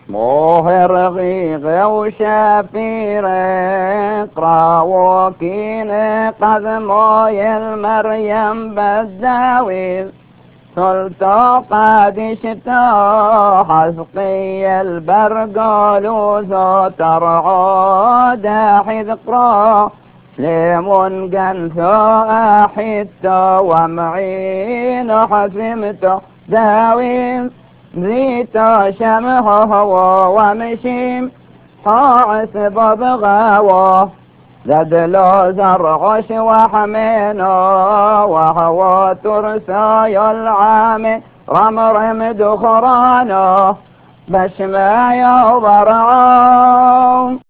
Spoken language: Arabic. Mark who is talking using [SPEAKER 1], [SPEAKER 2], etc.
[SPEAKER 1] موه رغيغ وشافير اقرا وكين قد موي المريم بالداويل سلطة قادشتا حسقي البرقلوس ترعود حذقرا ليمون قنثو أحيتا ومعين حسمتا داويم زيتا شمحه ومشيم حاسب بغاوه ذدلو زرعش وحمينو وهو ترساي العام رمرم دخرانو بشمايا وبرعو